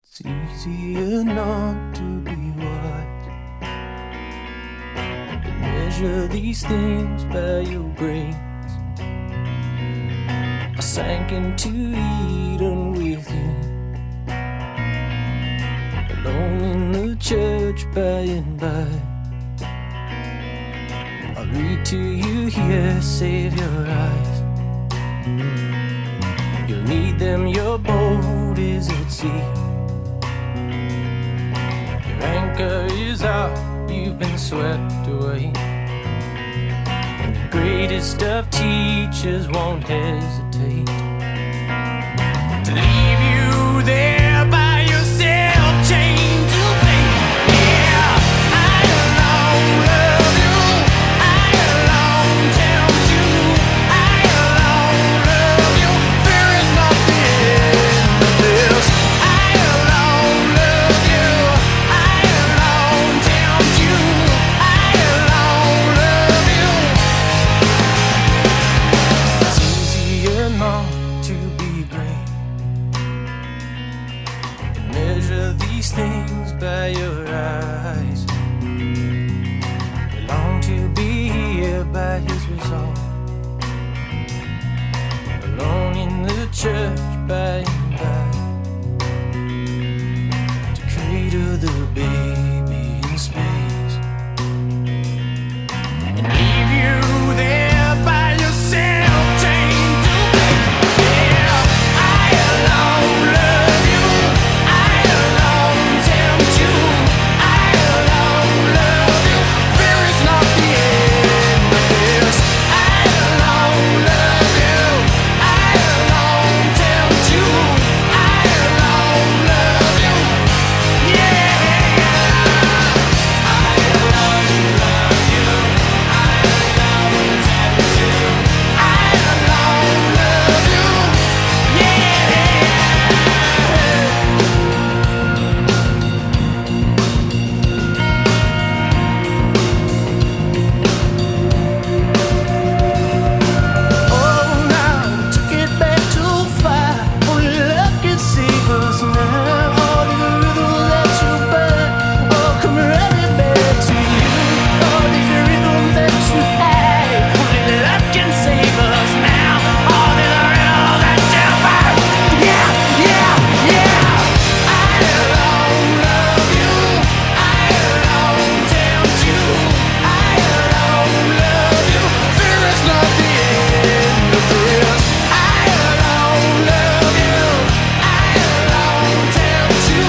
It's easier not to be wise. You measure these things by your brains. I sank into Eden with you, alone in the church by and by. I'll read to you here, save your eyes. You'll need them, your boat is at sea. Your anchor is out, you've been swept away. And the greatest of teachers won't hesitate to leave you there by yourself, chained to fate. Yeah, I alone love you, I alone tempt you, I alone love you. There is nothing but this. I alone love you, I alone tempt you, I alone love you. It's easier not to be great. You measure these things by your eyes. You long to be here by his resolve, alone in the church by and by, to cradle the baby in space and leave you there by yourself, chained to fate. Yeah, I alone love you, I alone tempt you, I alone love you. There is not the end of this. I alone love you, I alone tempt you, I alone love you. Yeah, I alone love you, I alone tempt you, I alone love you. Yeah. Oh, now we took it back too far. Only love can save us now. All these rhythms that you burn, oh, come running back to you. All these rhythms that you hide, only love can save us now. All these rhythms that you burn, yeah, yeah, yeah. I alone love you, I alone tempt you, I alone love you. There is not the end of this. I alone love you, I alone tempt you,